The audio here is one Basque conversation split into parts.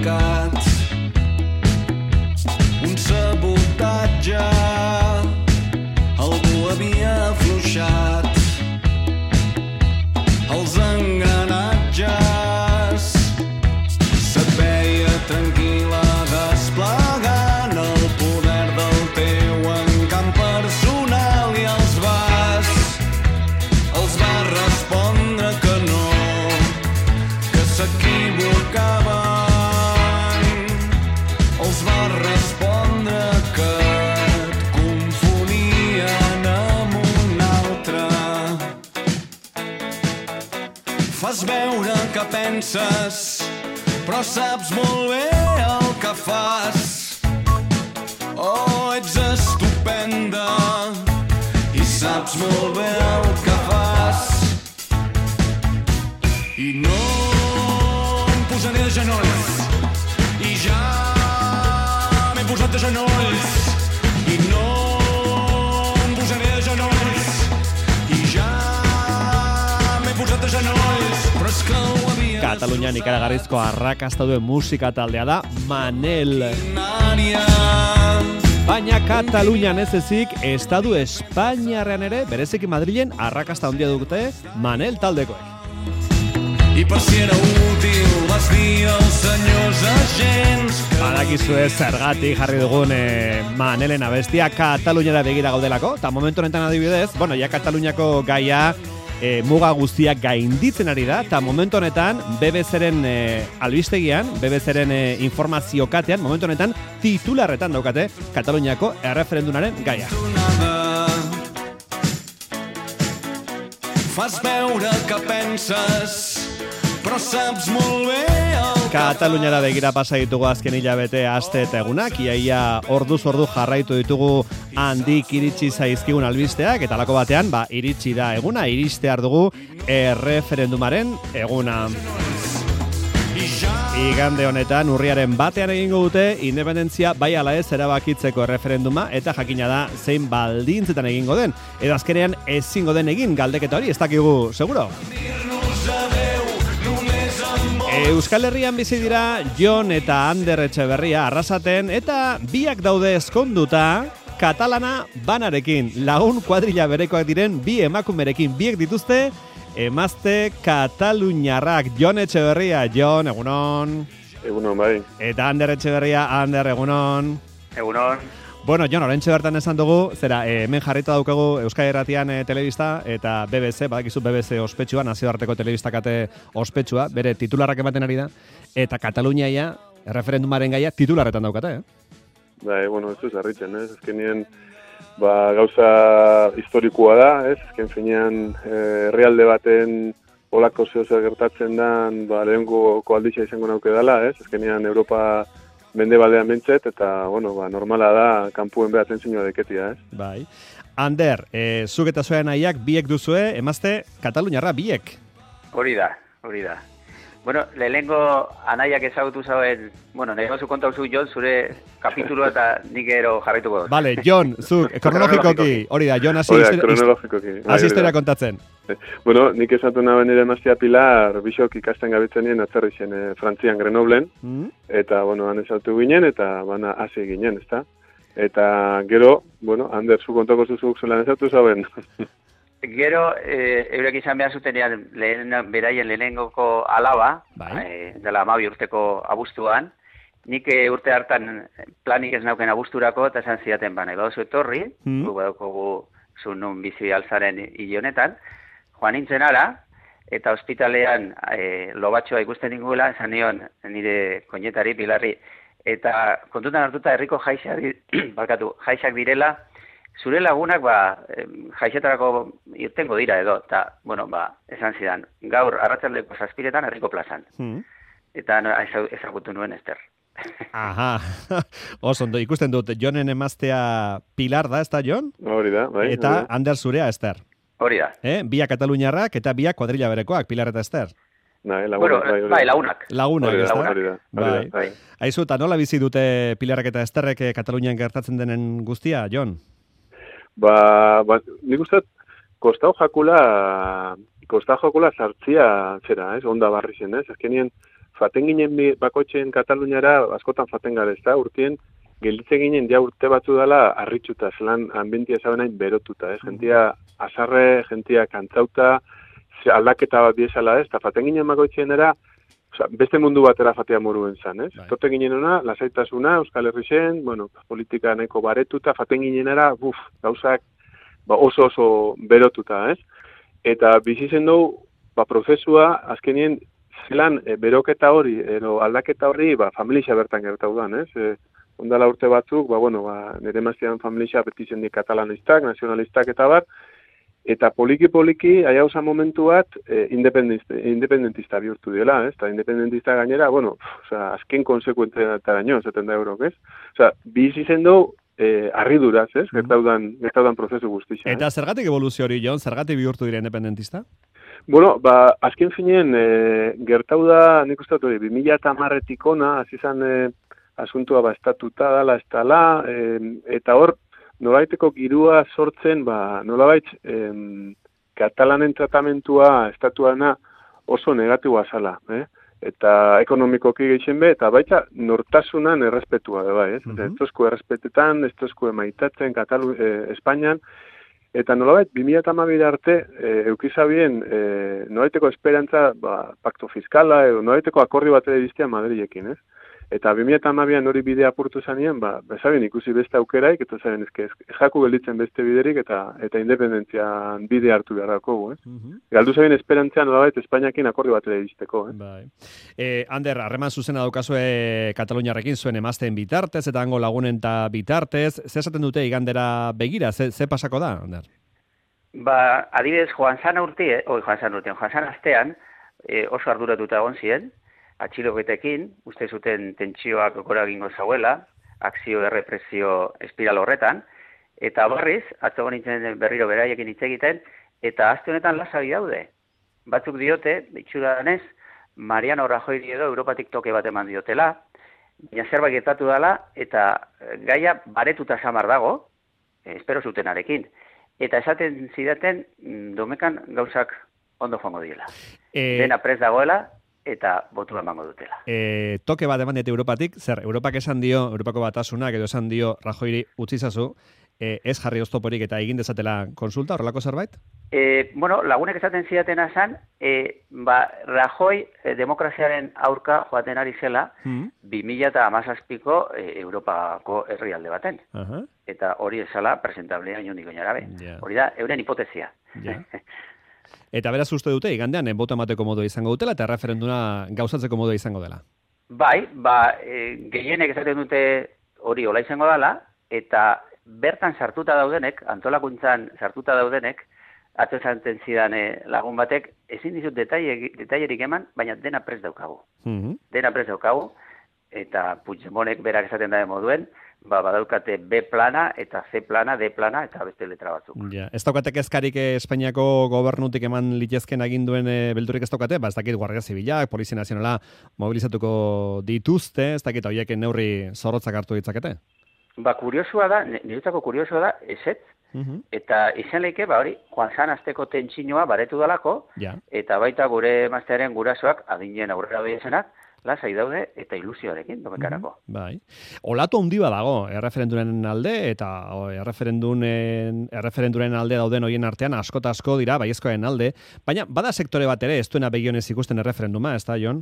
tancats. Un sabotatge, algú havia afluixat els engranatges. Se't veia tranquil·la desplegant el poder del teu encant personal i els vas respondre que no, que s'equivocaven. Els vas respondre que et confonien amb un altre. Fas veure que penses, però saps molt bé el que fas. Oh, ets estupenda i saps molt bé el que fas. I no em posaré de genolls, i ja m'he posat de genolls. I no em posaré de genolls, i ja m'he posat de genolls. Però és que ho havia... Katalunian ikaragarrizko arrakasta duen musika taldea da Manel. Baina Katalunian ez ezik, estadu Espainiarrean ere, bereziki Madrilen arrakasta handia dute Manel taldekoek. I per si era útil vas dir als senyors agents que... Badakizue zergatik jarri dugun Manelen abestia Kataluniara begira gaudelako, eta momentu honetan adibidez, bueno, ja Kataluniako gaia muga guztiak gainditzen ari da, eta momentu honetan BBC-ren albistegian, BBC-ren informazio katean, momentu honetan titularretan daukate Kataluniako erreferendumaren gaia. Fas veure que penses, però saps molt bé el... Kataluniara begira pasa ditugu azken hilabete, aste eta egunak, iaia orduz ordu jarraitu ditugu handik iritsi zaizkigun albisteak, eta alako batean, iritsi da eguna, iristear dugu erreferendumaren eguna. Igande honetan, urriaren batean egingo dute, independentzia bai ala ez erabakitzeko erreferenduma, eta jakina da zein baldintzetan egingo den. Edo azkenean ezingo den egin galdeketa hori, ez dakigu, seguro? Euskal Herrian bizi dira Jon eta Ander Etxeberria Arrasaten, eta biak daude ezkonduta katalana banarekin. Lagun kuadrilla berekoak diren bi emakumerekin, biek dituzte emazte kataluniarrak. Jon Etxeberria, Jon, egunon. Egunon, bai. Eta Ander Etxeberria, Ander, egunon. Egunon. Bueno, Jon, oraintxe bertan esan dugu, zera, hemen jarrita daukagu Euskal Irratian telebista eta BBC, badakizu BBC ospetsua, nazioarteko telebistakate ospetsua, bere titularrak ematen ari da, eta Kataluniaia, erreferendumaren gaia, titularretan daukate, Bai, bueno, ez duz harritzen, ez? Ezkenean, gauza historikoa da, ez? Ezken finean, herrialde baten olako zehozer gertatzen dan, lehenko koalditza izango nauke dela, ez? Ezkenean, Europa mende baldean bentzet, eta, bueno, normala da, kanpuen behatzen zinua deketia, ez? Bai. Ander, zuk eta zuen nahiak biek duzue, emazte Kataluniarra biek. Hori da. Bueno, lehenengo anaiak ezagutu zauen, bueno, nahi gauzu kontauzu, Jon, zure kapitulu eta nik ero jarraituko dut. Vale, Jon, zuk, kronologikoki, hori da, Jon, hasi historia kontatzen. Bueno, nik esatu naben nire emaztea Pilar, bisok ikasten gabitzen nien atzerri zen Frantzian Grenoblen, eta, bueno, han esatu ginen, eta bana hasi ginen, ezta? Eta gero, bueno, Ander, zu kontako zuzuk zelan esatu zaben. Gero, eurek izan behar zutenean beraien lehenengoko alaba, dela 12 urteko abuztuan, nik urte hartan planik ez nauken abuzturako, eta esan zidaten nahi baduzu etorri, gu badaukogu zunun bizi alzaren hile honetan, joan nintzen ara, eta ospitalean lobatxoa ikusten ninguela, esan nion nire koinetari, Pilarri, eta kontutan hartuta herriko jaixak direla, zure lagunak jaixetarako irtengo dira edo, eta, bueno, esan zidan, gaur arratsaldeko 7:00 herriko plazan. Eta ezagutu nuen Ester. Aha, osondo, ikusten dut, Jonen emaztea Pilar da, ez da, Jon? Hori da, bai. Eta Ander zurea, Ester. Hori da. Biak kataluniarrak eta biak kuadrilla berekoak, Pilar eta Ester. Lagunak. Lagunak. Bai. Aizu, eta nola bizi dute Pilarrak eta Esterrek Katalunian gertatzen denen guztia, Jon? Nik uste, kostau jakula sartzia zera, ez? Onda barri zen, ez? Azkenien faten ginen bakoitzen Kataluniara askotan faten gara, ez da, urtien, gelditzen ginen ja urte batzu dela harritxuta, zelan ambientia zabenain berotuta, ez? Gentia azarre, gentia kantzauta, aldaketa bat biesala, ez? Ta faten ginen bakoitzen era, beste mundu batera fatea moruen zan, ez? Toten ginen ona, lasaitasuna, Euskal Herrixen, bueno, politika nahiko baretuta, faten ginen era, gauzak oso berotuta, ez? Eta bizi zen dugu, prozesua, azkenien, zelan beroketa hori, aldaketa hori, familia bertan gertaudan, ez? Ondala urte batzuk, nire maztian familia beti zendik katalanistak, nazionalistak eta bat, eta poliki, aiauza momentu bat, independentista bihurtu dela, ez? Eta independentista gainera, azken konsekuentetaraino, 70 eurok, ez? Bizi zen dugu, harriduraz, ez? Gertaudan prozesu guztia. Eta zergatik evoluzio hori, Jon? Zergatik bihurtu dira independentista? Azken finean, gertauda, nik uste dut, 2010-etik ona, azizan asuntua estatuta dala, ez dala, eta hor, nolabaiteko girua sortzen, nolabait, katalanen tratamentua estatuana oso negatiboa zala, eta ekonomikoki geixen be, eta baita nortasunan errespetua, ez? Ez tozko errespetetan, ez tozko emaitatzen Espainian, eta nolabait, 2012 arte, eukizabien, nolabaiteko esperantza, pakto fiskala, edo nolabaiteko akordi bat ere diztea Madrilekin, ez? Eta 2012an hori bidea apurtu zanien, bezabien ikusi beste aukeraik, eta zaren jaku gelditzen beste biderik, eta independentzian bide hartu beharrako, Galdu zabien esperantzean nolabait Espainiakin akordi bat ere dizteko, Ander, harreman zuzena daukazue Kataluniarrekin zuen emazten bitartez, eta hango lagunen eta bitartez, ze esaten dute igandera begira, ze pasako da, Ander? Adibidez, Joan San astean, oso arduratuta egon ziren, atxiloketekin, uste zuten tentsioak gora egingo zauela, akzio errepresio espiral horretan, eta barriz, atzo nintzen berriro beraiekin hitz egiten, eta aste honetan lasai daude. Batzuk diote, itxura danez, Mariano Rajoyri edo Europatik toke bat eman diotela, baina zerbait gertatu dela, eta gaia baretuta samar dago, espero zutenarekin. Eta esaten zidaten, domekan gauzak ondo joango diela. Dena prest dagoela, eta botua emango dutela. Toke bat eman diete Europatik, zer, Europak esan dio, Europako batasunak edo esan dio Rajoyri utzizazu, ez jarri oztoporik eta egin dezatela konsulta, horrelako zerbait? Lagunek esaten zidatena zan, Rajoy demokraziaren aurka joaten ari zela, 2017ko Europako herrialde baten. Eta hori esala presentablea inondik oinarabe. Hori da, euren hipotezia. Eta beraz uste dute, igandean, bota emateko modua izango dutela, eta referenduna gauzatzeko modua izango dela. Gehienek esaten dute hori hola izango dela, eta bertan sartuta daudenek, antolakuntzan sartuta daudenek, atzo esaten zidan lagun batek, ezin dizut detailerik eman, baina dena prest daukagu. Dena prest daukagu, eta Puigdemontek berak esaten da moduen, badaukate B plana eta C plana, D plana eta beste letra batzuk. Ez daukate kezkarik Espainiako gobernutik eman litezken aginduen beldurik ez daukate? Ez dakit Guardia Zibilak, Polizia Nazionala mobilizatuko dituzte, ez dakit horiek neurri zorrotzak hartu ditzakete? Kuriosua da, niretzako kuriosua da, ezetz, eta izan leike, hori, Joan San asteko tentsinoa baretu dalako, eta baita gure emaztearen gurasoak adinen aurrera behiesenak, lasai daude eta ilusioarekin domekarako. Olatu handi badago erreferenduren alde eta erreferenduren alde dauden horien artean asko dira baiezkoen alde, baina bada sektore bat ere ez duena begionez ikusten erreferenduma, ez da, Jon?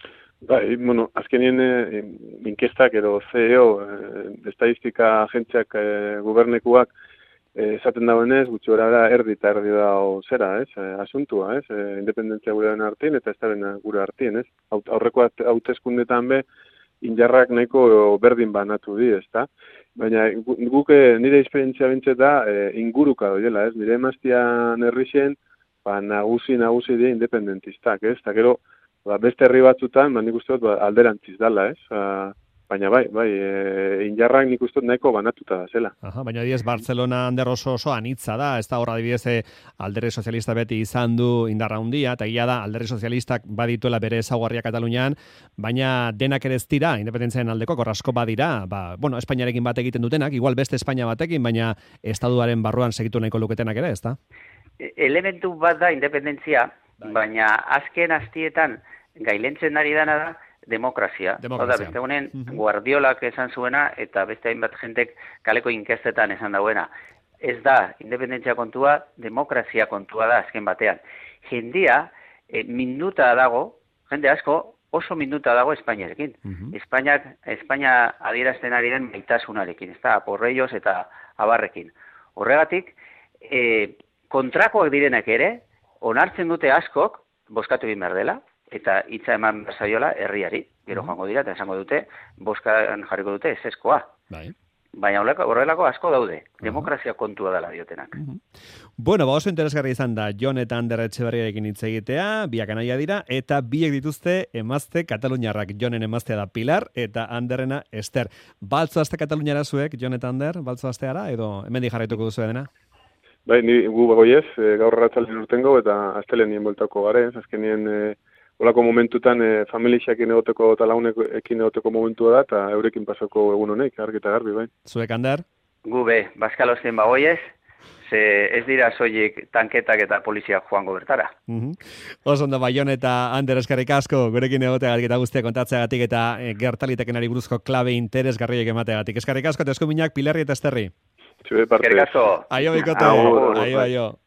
Azkenien inkestak edo CEO, estadistika agentziak gubernekuak esaten dagoenez, gutxi gara erdi eta erdi da zera, asuntua, independentzia gure artien eta ez da gure artien, aurreko hauteskundetan be, injarrak nahiko berdin banatu di, ez da? Baina guk nire esperientzia bintzet da inguruka doiela, nire emaztian herrixen, nagusi die independentistak, ez? Eta gero, beste herri batzutan, nik uste dut alderantziz dala, ez? Baina injarrak nik uste nahiko banatuta da zela. Baina adibidez, Barcelona Ander oso anitza da, ez da horra adibidez alderri sozialista beti izan du indarra handia, eta egia da alderri sozialistak badituela bere ezaugarria Katalunian, baina denak ere ez dira, independentziaren aldeko, korrasko badira, Espainiarekin bat egiten dutenak, igual beste Espainia batekin, baina estaduaren barruan segitu nahiko luketenak ere, ez da? Elementu bat da independentzia, baina azken astietan gailentzen ari dana da, demokrazia. Oda, beste honen, Guardiolak esan zuena, eta beste hainbat jentek kaleko inkestetan esan dauena. Ez da, independentzia kontua, demokrazia kontua da azken batean. Jendia, minuta dago, jende asko, oso minuta dago Espainiarekin. Espainia adierazten ari den maitasunarekin, ez da, aporreioz eta abarrekin. Horregatik, kontrakoak direnak ere, onartzen dute askok, boskatu egin behar dela, eta hitza eman zaiola herriari. Gero joango dira, eta esango dute, boskan jarriko dute ezezkoa. Baina horrelako asko daude. Demokrazia kontua dela diotenak. Bueno, oso interesgarri izan da Jon eta Ander Etxeberriarekin hitz egitea, biak anaia dira, eta biek dituzte emazte kataluniarrak. Jonen emaztea da Pilar, eta Anderrena Ester. Baltzo aste kataluniara zuek, Jon eta Ander, baltzo asteara, edo hemendik jarraituko duzu dena? Bai, ni gu bagoiez, gaur arratsaldien urtengo, eta astelenien bueltako garen, azkenien olako momentutan familixekin egoteko eta launekin egoteko momentua da, eta eurekin pasako egun honek, argi eta garbi, bai. Zuek, Ander? Gu be, Baskalozten bagoiez, ze ez dira soilik tanketak eta poliziak joango bertara. Oso ondo, Jon eta Ander, eskerrik asko, gurekin egoteagatik eta guztia kontatzeagatik eta gertalitekenari buruzko klabe interesgarriek emateagatik. Eskerrik asko, eta eskuminak Pilarri eta Esterri. Eskerrik asko. Aio, bikote. Aio.